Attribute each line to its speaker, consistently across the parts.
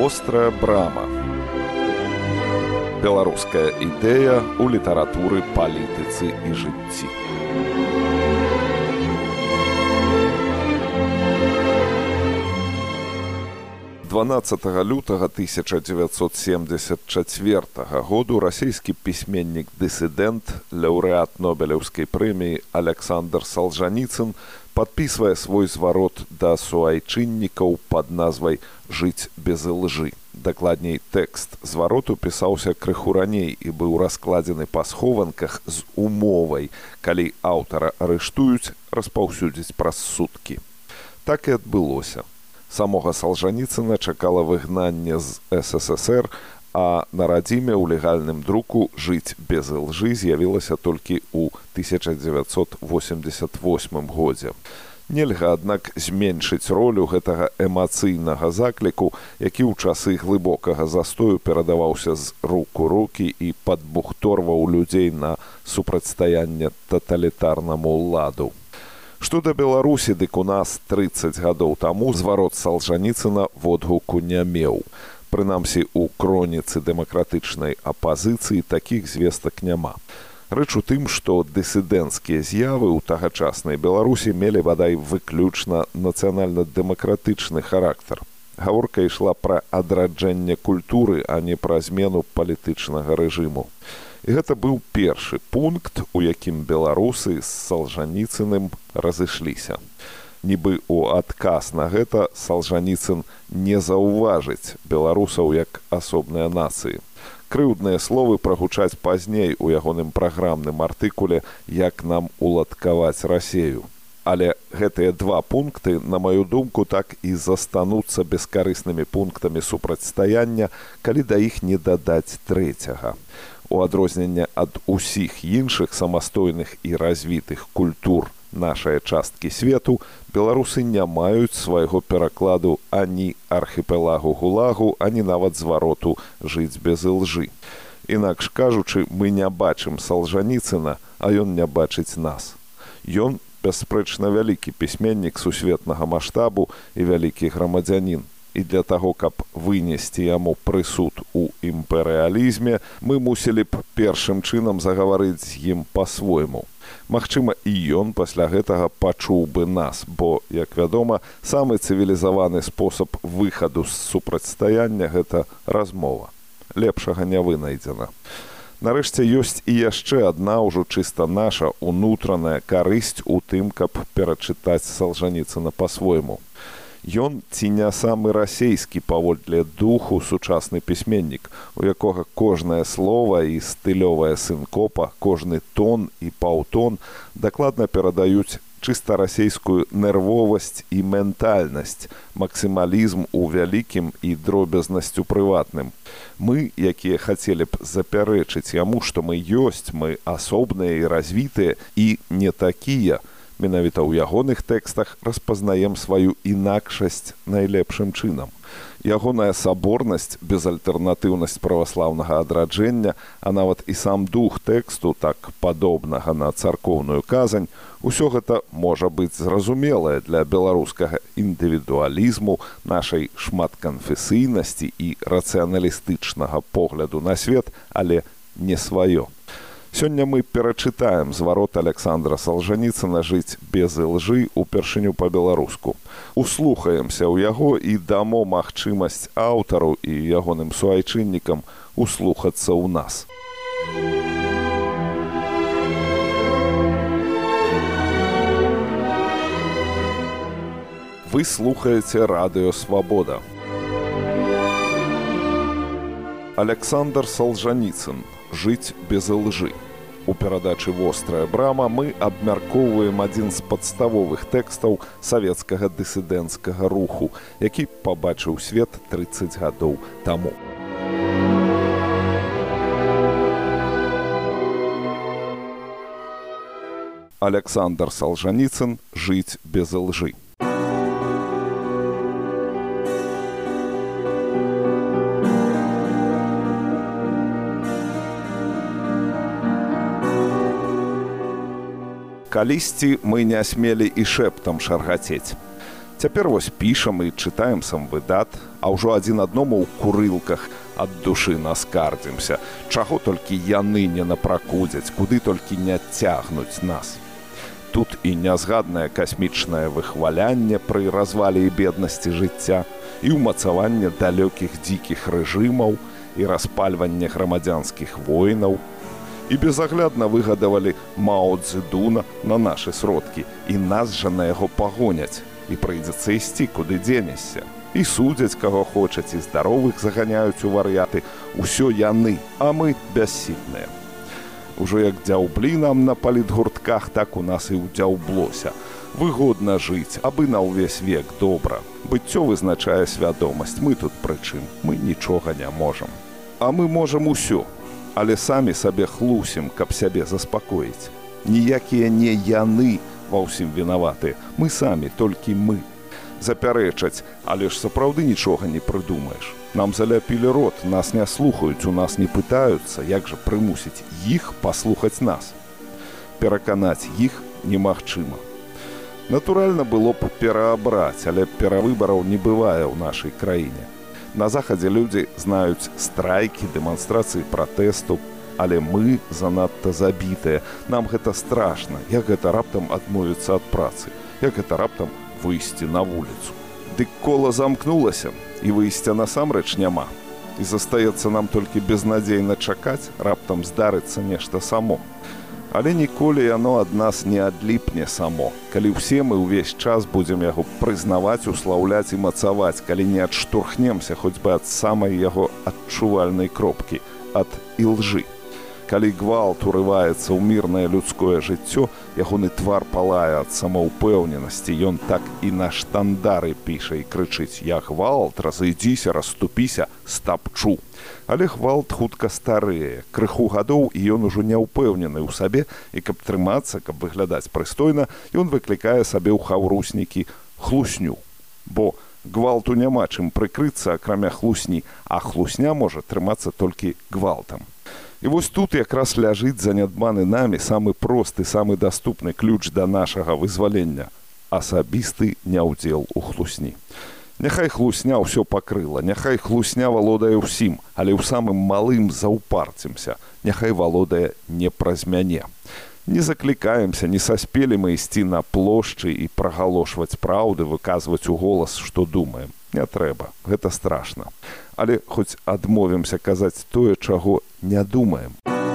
Speaker 1: Вострая брама. Беларуская ідэя ў літаратуры, палітыцы і жыцці. Лютага 1974 году расійскі пісьменнік-дысідэнт, лаўрэат Нобелеўскай прэміі Александр Солжаніцын падпісвае свой зварот да суайчыннікаў пад назвай «Жыць без лжы». Дакладней, тэкст звароту пісаўся крыху раней і быў раскладзены па схованках з умовай, калі аўтара арыштуюць, распаўсюдзіць праз суткі. Так і адбылося. Самога Солжаніцына чакала выгнанне з СССР, а на радзіме ў легальным друку «Жыць без лжы» з'явілася толькі ў 1988 годзе. Нельга, аднак, зменшыць ролю гэтага эмацыйнага закліку, які ў часы глыбокага застою перадаваўся з рук у рукі і падбухторваў людзей на супрацьстаянне таталітарнаму ладу. Што да Беларусі, дык у нас 30 гадоў таму зварот Солжаніцына водгуку не меў. Прынамсі, у кроніцы дэмакратычнай апазіцыі такіх звестак няма. Рэч у тым, што дысідэнцкія з'явы ў тагачаснай Беларусі мелі, бадай, выключна нацыянальна-дэмакратычны характар. Гаворка ішла пра адраджэнне культуры, а не пра змену палітычнага рэжыму. І гэта быў першы пункт, у якім беларусы з Солжаніцыным разышліся. Нібы ў адказ на гэта Солжаніцын не заўважыць беларусаў як асобныя нацыі. Крыўдныя словы прагучаць пазней у ягоным праграмным артыкуле «Як нам уладкаваць Расею». Але гэтыя два пункты, на маю думку, так і застануцца бескарыснымі пунктамі супрацьстаяння, калі да іх не дадаць трэцяга. У адрозненне ад усіх іншых самастойных і развітых культур нашай часткі свету, беларусы не маюць свайго перакладу ані архіпелагу ГУЛАГу, ані нават звароту «Жыць без лжы». Інакш кажучы, мы не бачым Солжаніцына, а ён не бачыць нас. Ён, бясспрэчна, вялікі пісьменнік сусветнага маштабу і вялікі грамадзянін. І для таго, каб вынесці яму прысуд у імперыялізме, мы мусілі б першым чынам загаварыць з ім па-свойму. Магчыма, і ён пасля гэтага пачуў бы нас, бо, як вядома, самы цывілізаваны спосаб выхаду з супрацьстаяння – гэта размова. Лепшага не вынайдзена. Нарэшце, ёсць і яшчэ адна ўжо чыста наша унутраная карысць у тым, каб перачытаць Солжаніцына па-свойму. Ён ці не самы расейскі паводле духу сучасны пісьменнік, у якога кожнае слова і стылёвая сінкопа, кожны тон і паўтон дакладна перадаюць чыста расейскую нервовасць і ментальнасць, максімалізм у вялікім і дробязнасць у прыватным. Мы, якія хацелі б запярэчыць яму, што мы ёсць, мы асобныя і развітыя, і не такія, менавіта ў ягоных тэкстах распазнаем сваю інакшасць найлепшым чынам. Ягоная саборнасць, безальтэрнатыўнасць праваслаўнага адраджэння, а нават і сам дух тэксту, так падобнага на царкоўную казань, усё гэта можа быць зразумелае для беларускага індывідуалізму, нашай шматканфесійнасці і рацыяналістычнага погляду на свет, але не сваё. Сёння мы перачытаем зварот Александра Солжаніцына «Жыць без лжы» упершыню па-беларуску. Услухаемся ў яго і дамо магчымасць аўтару і ягоным суайчыннікам услухацца ў нас. Вы слухаеце Радыё Свабода. Александр Солжаніцын «Жыць без лжы». У перадачы «Вострая брама» мы абмяркоўваем адзін з падставовых тэкстаў савецкага дысідэнцкага руху, які пабачыў свет 30 гадоў таму. Александр Солжаніцын «Жыць без лжы». Калісьці мы не смелі і шэптам шаргацець. Цяпер вось пішам і чытаем сам выдат, а ўжо адзін адному ў курылках ад душы наскардзімся, чаго толькі яны не напракудзяць, куды толькі не цягнуць нас. Тут і нязгаднае касмічнае выхвалянне пры развале і беднасці жыцця, і ўмацаванне далёкіх дзікіх рэжымаў, і распальванне грамадзянскіх войнаў, і безаглядна выгадавалі Мао Цзэдуна на нашы сродкі, і нас жа на яго пагоняць, і прыйдзецца ісці, куды дзенешся. І судзяць, каго хочаць, і здаровых заганяюць у вар'яты. Усё яны, а мы бяссільныя. Ужо як дзяўблі нам на палітгуртках, так у нас і ўдзяўблося. Выгодна жыць, абы на ўвесь век добра. Быццё вызначае свядомасць, мы тут пры чым, мы нічога не можам. А мы можам усё, але самі сабе хлусім, каб сябе заспакоіць. Ніякія не яны ва ўсім вінаваты, мы самі, толькі мы. Запярэчаць, але ж сапраўды нічога не прыдумаеш. Нам заляпілі рот, нас не слухаюць, у нас не пытаюцца, як жа прымусіць іх паслухаць нас. Пераканаць іх немагчыма. Натуральна было б пераабраць, але перавыбараў не бывае ў нашай краіне. На захадзе людзі знаюць страйкі, дэманстрацыі пратэсту, але мы занадта забітыя. Нам гэта страшна, як гэта раптам адмовіцца ад працы, як гэта раптам выйсці на вуліцу. Дык кола замкнулася, і выйсця насамрэч няма. І застаецца нам толькі безнадзейна чакаць, раптам здарыцца нешта само. Але ніколі яно ад нас не адліпне само, калі ўсе мы ўвесь час будзем яго прызнаваць, услаўляць і мацаваць, калі не адштурхнемся хоць бы ад самай яго адчувальнай кропкі, ад ілжы. Калі гвалт урываецца ў мірнае людское жыццё, ягоны твар палае ад самаўпэўненасці, ён так і на штандары піша і крычыць: «Я гвалт, разыдзіся, расступіся, стапчу». Але гвалт хутка старэе, крыху гадоў, і ён ужо не ўпэўнены ў сабе, і каб трымацца, каб выглядаць прыстойна, ён выклікае сабе ў хаўруснікі хлусню. Бо гвалту няма чым прыкрыцца, акрамя хлусні, а хлусня можа трымацца толькі гвалтам. І вось тут якраз ляжыць занядбаны намі самы просты, самы даступны ключ да нашага вызвалення – асабісты няўдзел у хлусні. Няхай хлусня ўсё пакрыла, няхай хлусня валодае ўсім, але ў самым малым заўпарцімся, няхай валодае не праз мяне. Не заклікаемся, не саспелі мы ісці на плошчы і прагалошваць праўды, выказваць у голас, што думаем. Не трэба, гэта страшна. Але хоць адмовімся казаць тое, чаго не думаем.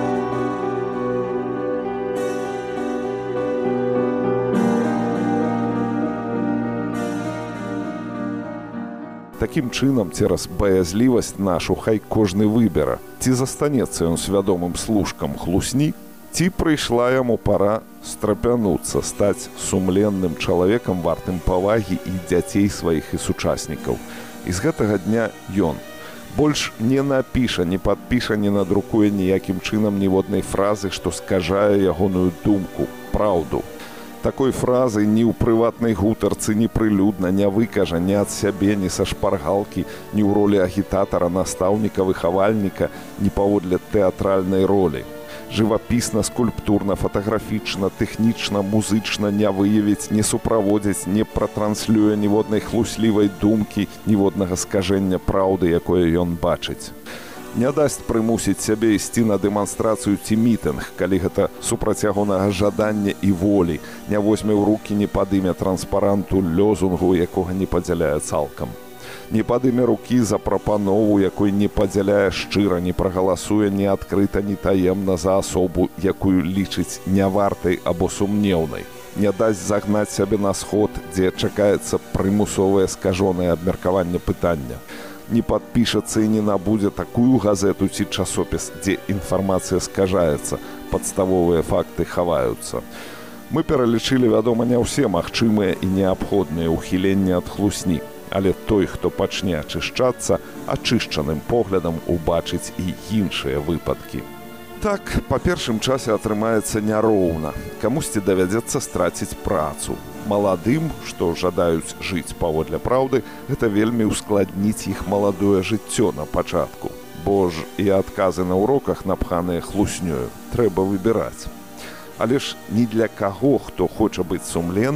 Speaker 1: Такім чынам, цераз баязлівасць нашу хай кожны выбера, ці застанецца ён свядомым служкам хлусні, ці прыйшла яму пара страпянуцца, стаць сумленным чалавекам, вартым павагі і дзяцей сваіх і сучаснікаў. І з гэтага дня ён больш не напіша, не падпіша, не надрукуе ніякім чынам ніводнай фразы, што скажае ягоную думку, праўду. Такой фразы ні ў прыватнай гутарцы, ні прылюдна не выкажа ні ад сябе, ні са шпаргалкі, ні ў ролі агітатара, настаўніка, выхавальніка, ні паводле тэатральнай ролі. Жывапісна, скульптурна, фатаграфічна, тэхнічна, музычна не выявіць, не суправодзіць, не пратранслюе ніводнай хлуслівай думкі, ніводнага скажэння праўды, якое ён бачыць. Не дасць прымусіць сябе ісці на дэманстрацыю ці мітынг, калі гэта супраць ягонага жадання і волі, не возьме ў рукі, не падыме транспаранту, лёзунгу, якога не падзяляе цалкам. Не падыме рукі за прапанову, якой не падзяляе шчыра, не прагаласуе ні адкрыта, ні таемна за асобу, якую лічыць нявартай або сумнеўнай. Не дасць загнаць сябе на сход, дзе чакаецца прымусовае скажонае абмеркаванне пытання. Не падпішацца і не набудзе такую газету ці часопіс, дзе інфармацыя скажаецца, падставовыя факты хаваюцца. Мы пералічылі, вядома, не ўсе магчымыя і неабходныя ўхіленні ад хлусні. Але той, хто пачне ачышчацца, ачышчаным поглядам убачыць і іншыя выпадкі. Так, па першым часе атрымаецца няроўна. Камусьці давядзецца страціць працу. Маладым, што жадаюць жыць паводле праўды, гэта вельмі ускладніць іх маладое жыццё на пачатку. Бо ж і адказы на уроках, напханыя хлуснёю, трэба выбіраць. Але ж ні для каго, хто хоча быць сумленным,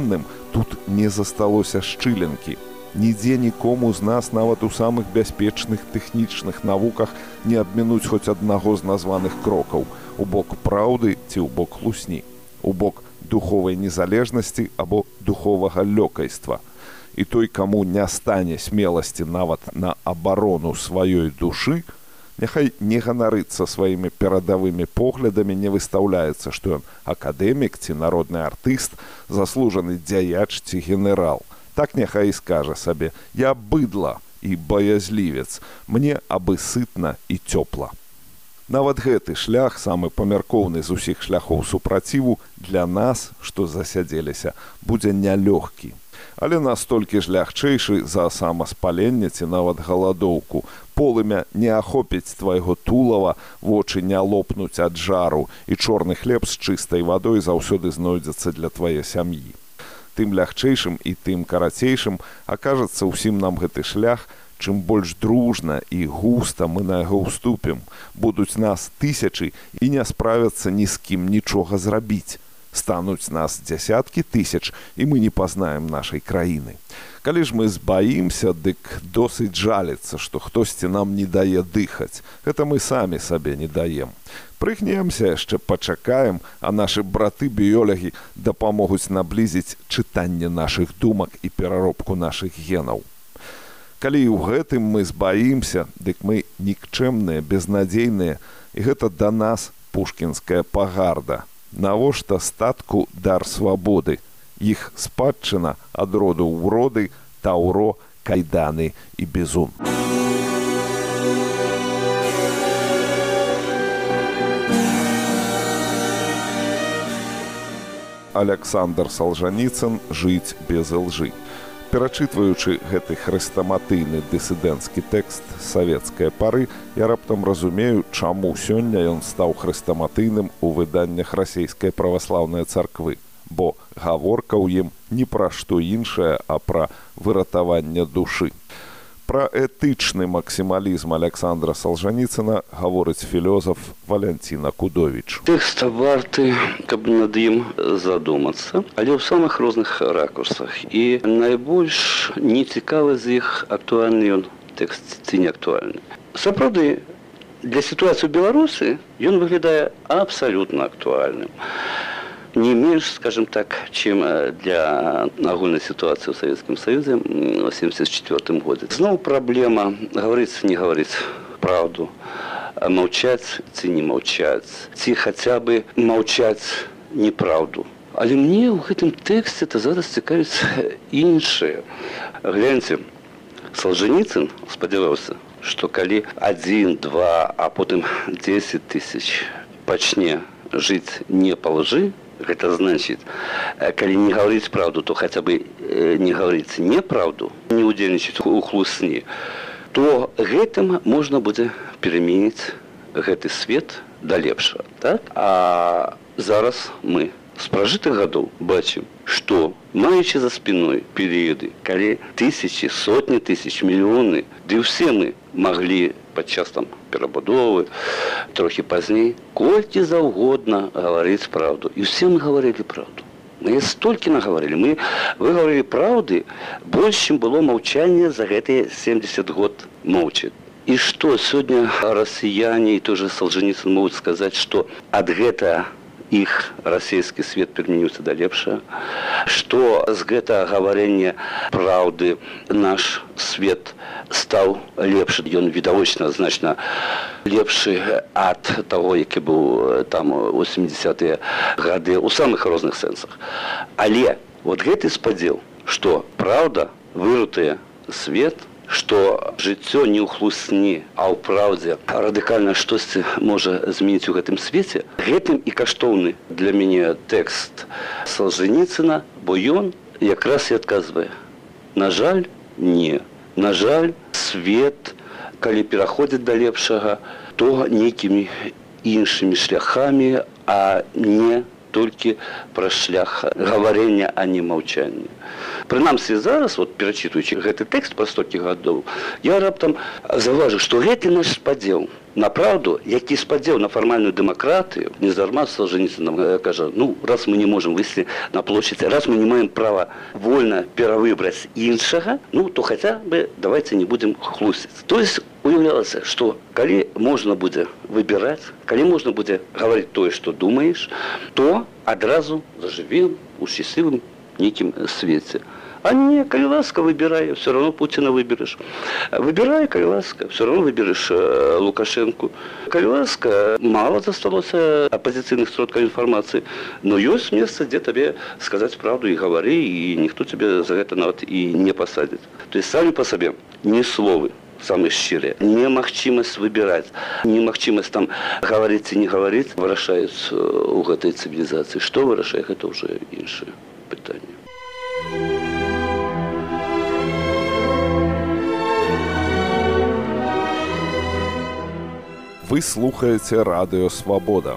Speaker 1: тут не засталося шчылінкі. Нідзе нікому з нас, нават у самых бяспечных тэхнічных навуках, не абмінуць хоць аднаго з названых крокаў у бок праўды ці ў бок хлусні, у бок духовай незалежнасці або духовага лёкайства. І той, каму не стане смеласці нават на абарону сваёй душы, няхай не ганарыцца сваімі перадавымі поглядамі, не выстаўляецца, што ён акадэмік ці народны артыст, заслужаны дзяяч ці генерал. Так няхай і скажа сабе: я быдла і баязлівец, мне абы сытна і цёпла. Нават гэты шлях, самы памяркоўны з усіх шляхоў супраціву, для нас, што засядзеліся, будзе нялёгкі. Але настолькі ж лягчэйшы за самаспаленне ці нават галадоўку. Полымя не ахопіць твайго тулава, вочы не лопнуць ад жару, і чорны хлеб з чыстай вадой заўсёды знойдзецца для твае сям'і. Тым лягчэйшым і тым карацейшым акажацца ўсім нам гэты шлях, чым больш дружна і густа мы на яго ўступім. Будуць нас тысячы і не справяцца ні з кім нічога зрабіць. Стануць нас дзясяткі тысяч, і мы не пазнаем нашай краіны. Калі ж мы збаімся, дык досыць жаліцца, што хтосьці нам не дае дыхаць. Гэта мы самі сабе не даем. Прыгнемся, яшчэ пачакаем, а нашы браты-біёлагі дапамогуць наблізіць чытанне нашых думак і пераробку нашых генаў. Калі і ў гэтым мы збаімся, дык мы нікчэмныя, безнадзейныя, і гэта да нас пушкінская пагарда. Навошта статку дар свабоды? Іх спадчына ад роду ў роды, таўро, кайданы і бізун. Александр Салжаніцын «Жыць без лжы». Перачытваючы гэты хрэстаматыйны дысідэнцкі тэкст савецкай пары, я раптам разумею, чаму сёння ён стаў хрэстаматыйным у выданнях расійскай праваслаўнай царквы. Бо гаворка ў ім не пра што іншае, а пра выратаванне душы. Пра этычны максімалізм Александра Салжаніцына гаворыць філёзаф Валянціна Кудовіч.
Speaker 2: Тэкст варты, каб над ім задумацца, але ў самых розных ракурсах. І найбольш нецікавы з іх, актуальны ён тэкст ці не актуальны. Сапраўды, для сітуацыі ў Беларусі ён выглядае абсалютна актуальным. Не меньше, скажем так, чем для агульной ситуации в Советском Союзе в 1974 году. Снова проблема говорить, не говорить правду, молчать, ці не молчать, ці хотя бы молчать неправду. Але мне в этом тексте это зараз цікавіць іншае. Гляньте, Солженіцын спадзяваўся, что калі 1, 2, а потом 10 тысяч пачне жить не по лжи, это значит, калі не говорить правду, то хотя бы не говорить неправду, не удзельнічаць у хлусні, то гэтым можна будзе пераменіць гэты свет да лепшага. Так? А зараз мы з пражытых гадоў бачым, што, маючы за спиной перыяды, калі тысячи, сотні тысяч, мільёны, ды ўсе мы маглі падчас там перабудовы, трохі пазней, колькі заўгодна гаварыць правду. І ўсе мы гаварылі правду. Мы столькі нагаварылі. Вы гаварылі праўды больш, чым было маўчанне за гэтыя 70 год моўчы. І што сёння расіяне і той же Солженіцын могуць сказаць, што ад гэтага іх расійскі свет перамяніўся да лепшага, што з гэтага гаварэння праўды наш свет стаў лепшы. Ён відавочна значна лепшы ад таго, які быў там у 80-е гады ў самых розных сэнсах. Але вот гэты спадзел, што праўда вырутае свет, што жыццё не ў хлусні, а ў праўдзе радыкальна штосьці можа змяніць у гэтым свеце, гэтым і каштоўны для мяне тэкст Солженіцына, бо ён якраз і адказвае: на жаль, не. На жаль, свет, калі пераходзіць да лепшага, то нейкімі іншымі шляхамі, а не толькі праз шлях гаварення, а не маўчання. Прынамсі зараз, вот, перачытваючы гэты тэкст праз столькі гадоў, я раптам заўважыў, што гэты наш спадзел на правду, які спадзеў на фармальную дэмакратыю, нездарма Солженіцын кажа, раз мы не можем выйсці на площадь, раз мы не маем права вольна перавыбраць іншага, то хаця бы давайте не будем хлусіць. То есть уяўлялася, што калі можна будзе выбіраць, калі можна будзе гаварыць тое, што думаеш, то адразу зажывем у шчаслівым нейкім свеце. А не, коли ласка, выбирай, все равно Путина выберешь. Выбирай, коли ласка, все равно выберешь Лукашенко. Коли ласка, мало засталось оппозиционных сродков информации, но есть место, где тебе сказать правду и говори, и никто тебе за это нават и не посадит. То есть сами по себе не словы. Самые щирые. Немагчимость выбирать, немагчимость там говорить и не говорить вырашается у этой цивилизации. Что вырашает, это уже іншее питание.
Speaker 1: Вы слухаете Радио Свобода.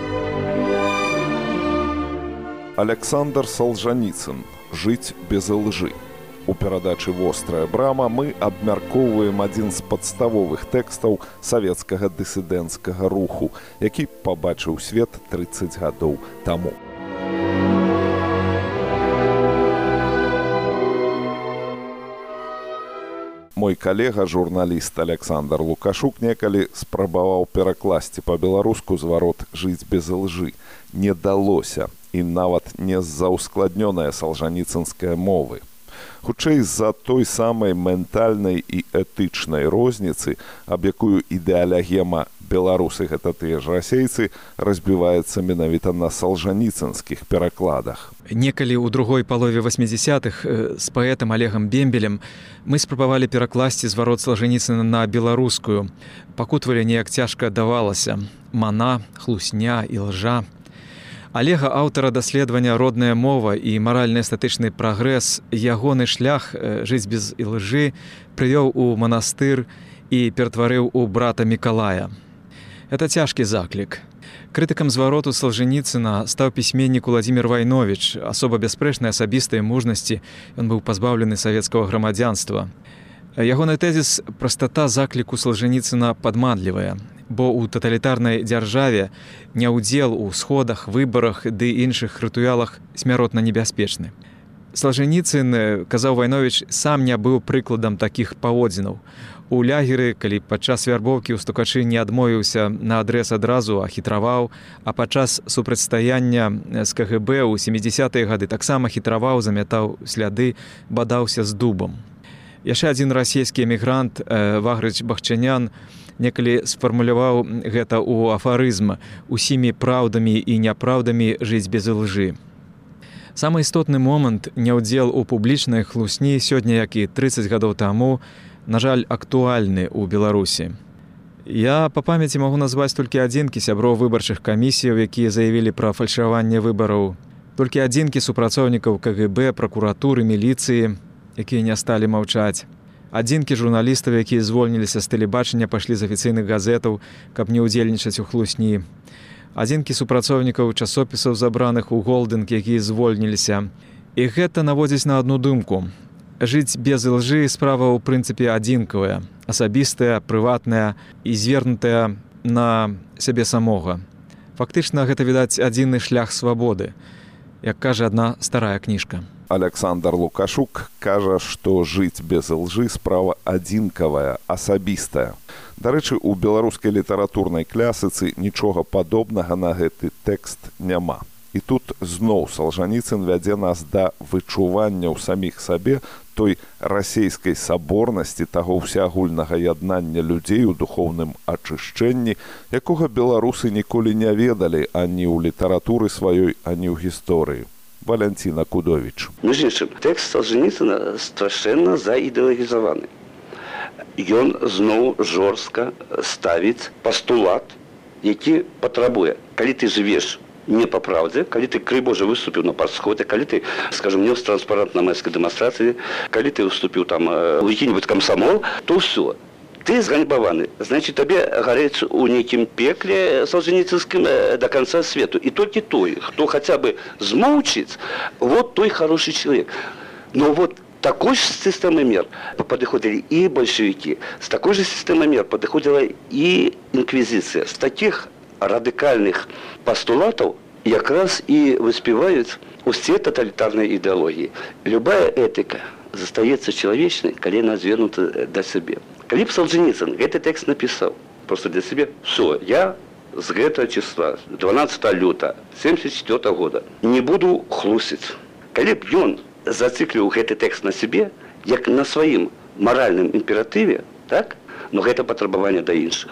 Speaker 1: Александр Солженіцын. «Жить без лжи». У перадачы «Вострая брама» мы абмяркоўваем адзін з падставовых тэкстаў савецкага дысідэнцкага руху, які пабачыў свет 30 гадоў таму. Мой калега, журналіст Александр Лукашук, некалі спрабаваў перакласці па-беларуску зварот «Жыць без лжы». Не далося, і нават не з-за ускладнёнай салжаніцынскай мовы. Хутчэй з-за той самай ментальнай і этычнай розніцы, аб якую ідэалягема «беларусы гэта тыя ж расейцы» разбіваецца менавіта на салжаніцынскіх перакладах.
Speaker 3: Некалі ў другой палове 80-х з паэтам Олегам Бембелем мы спрабавалі перакласці зварот Солженіцына на беларускую. Пакутвалі неяк цяжка давалася. Мана, хлусня і лжа. Олега, аўтара даследавання «Родная мова» і маральна-эстэтычны прагрэс, ягоны шлях «Жыць без лжы» прывёў у манастыр і ператварыў у брата Мікалая. Это цяжкі заклік. Крытыкам звароту Солженіцына стаў пісьменнік Уладзімір Вайновіч, асоба бясспрэчнай асабістай мужнасці, ён быў пазбаўлены савецкага грамадзянства. Ягоны тэзіс «Прастата закліку Солженіцына падманлівая», бо ў таталітарнай дзяржаве няўдзел у сходах, выбарах ды іншых рытуалах смяротна небяспечны. Солженіцын, казаў Вайновіч, сам не быў прыкладам такіх паводзінаў. У лягеры, калі падчас вярбоўкі ў стукачы не адмовіўся на адрэс адразу, а хітраваў, а падчас супрацьстаяння з КГБ ў 70-е гады таксама хітраваў, замятаў сляды, бадаўся з дубам. Яшчэ адзін расійскі эмігрант Вагрыч Бахчанян некалі сфармуляваў гэта ў афарызм «Усімі праўдамі і няпраўдамі жыць без лжы». Самы істотны момант няўдзел у публічнай хлусні сёння, як і 30 гадоў таму, на жаль, актуальны ў Беларусі. Я па памяці магу назваць толькі адзінкі сяброў выбарчых камісіяў, якія заявілі пра фальшаванне выбараў, толькі адзінкі супрацоўнікаў КГБ, пракуратуры, міліцыі, якія не сталі маўчаць. Адзінкі журналістаў, якія звольніліся з тэлебачання, пайшлі з афіцыйных газетаў, каб не ўдзельнічаць у хлусні. Адзінкі супрацоўнікаў часопісаў, забраных у Голдынг, якія звольніліся. І гэта наводзіць на адну думку. Жыць без лжы справа ў прынцыпе адзінкавая, асабістая, прыватная і звернутая на сябе самога. Фактычна гэта, відаць, адзіны шлях свабоды, як кажа адна старая кніжка.
Speaker 1: Александр Лукашук кажа, што жыць без лжы справа адзінкавая, асабістая. Дарэчы, у беларускай літаратурнай клясыцы нічога падобнага на гэты тэкст няма. І тут зноў Солженіцын вядзе нас да вычування ў саміх сабе той расейскай саборнасці, таго ўсеагульнага яднання людзей у духоўным ачышчэнні, якога беларусы ніколі не ведалі ані ў літаратуры сваёй, ані ў гісторыі. Валянціна Кудовіч.
Speaker 2: Між іншым, тэкст Солженіцына страшэнна заідэалагізаваны. Ён зноў жорстка ставіць пастулат, які патрабуе. Калі ты жывеш не по правде, калі ты, крый Божа, выступіў на парсходе, калі ты, скажем, нес транспарант на майскай дэманстрацыі, калі ты выступіў там у які-нибудь камсамол, то ўсё. Ты зганьбаваны, значит, табе гарэць у нейкім пекле солженіцынскім до конца свету. І толькі той, хто хаця бы змоўчыць, вот той хороший человек. Но вот такой же системой мер подходили и большевики, с такой же системой мер подходила и инквизиция. С таких радикальных постулатов как раз и воспевают все тоталитарные идеологии. Любая этика застаецца человечной, коли она звернута до себе. Калі б Солженіцын этот текст написал просто для себя, все, я с этого числа, 12 лютого 1974 года, не буду хлусить. Калі б ён зациклил этот текст на себе, як на своим моральном императиве, так? Но это потребование до інших.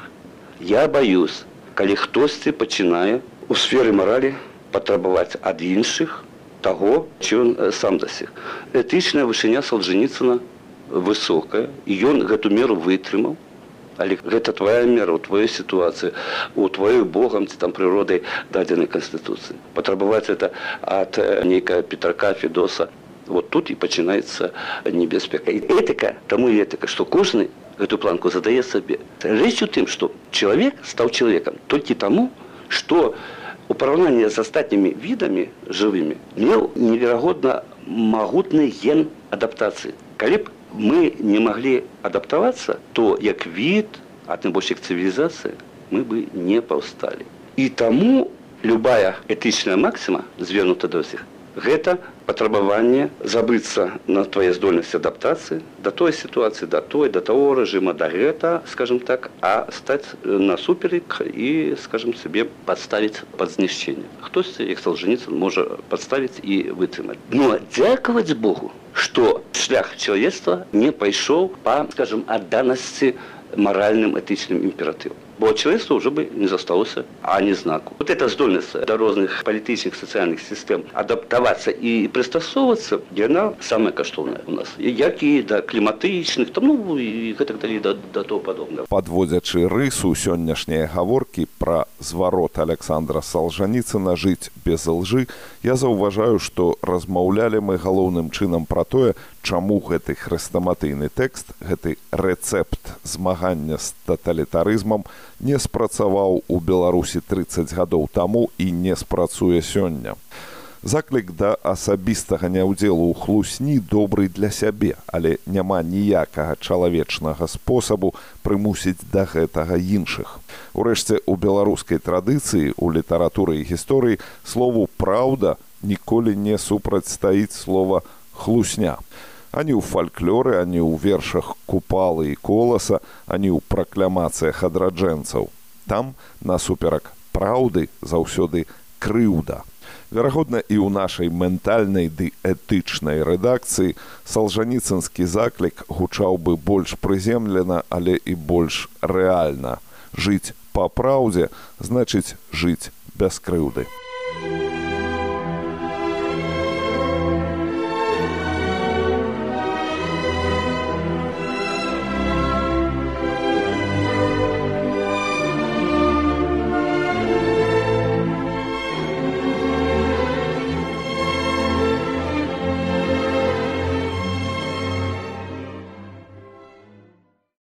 Speaker 2: Я боюсь, калі хтосьці пачынае у сферы морали потребовать от інших того, чего он сам досяг. Этичная вышыня Солженіцына высокая, и он эту меру вытрымал. Але это твоя мера, у твоей ситуации, у твоей Богом, там, природой даденной Конституции. Потребовать это от некого Петрака, Федоса. Вот тут и начинается небезпека. И этика, тому и этика, что каждый эту планку задает себе. Речь в том, что человек стал человеком только тому, что у поравнания с остальными видами живыми имел невероятно могутный ген адаптации. Коли б мы не могли адаптоваться, то як вид, а тем больше цивилизации, мы бы не повстали. И тому любая этичная максима, звернута до всех, это потребование забыться на твоей здольности адаптации до той ситуации, до того режима, до этого, скажем так, а стать насуперек и, скажем себе, подставить под знищение. Хтось, як Солженіцын, может подставить и вытрымать. Но дяковать Богу, что шлях человечества не пошел по, скажем, отданности моральным, этичным императивам. Бо человечество уже бы не засталось ані знаку. Вот эта здольность до разных политических, социальных систем адаптоваться и пристосовываться, она самая каштовная у нас. Як и до климатичных, там, ну, и так далее, до того подобного.
Speaker 1: Подводячы рысу сённяшняй гаворкі пра зварот Александра Солженіцына «Жыць без лжы», я заўважаю, што размаўлялі мы галоўным чынам пра тое, чаму гэты хрэстаматыйны тэкст, гэты рэцэпт змагання з таталітарызмам не спрацаваў у Беларусі 30 гадоў таму і не спрацуе сёння. Заклік да асабістага няўдзелу ў хлусні добры для сябе, але няма ніякага чалавечнага спосабу прымусіць да гэтага іншых. Урэшце, у беларускай традыцыі, у літаратуры і гісторыі слову «праўда» ніколі не супрацьстаіць слова «хлусня». Ані ў фальклоры, ані ў вершах Купалы і Коласа, ані ў пракламацыях адраджэнцаў. Там, насуперак праўды, заўсёды крыўда. Верагодна, і ў нашай ментальнай ды этычнай рэдакцыі салжаніцынскі заклік гучаў бы больш прыземлена, але і больш рэальна. Жыць па праўдзе значыць жыць без крыўды.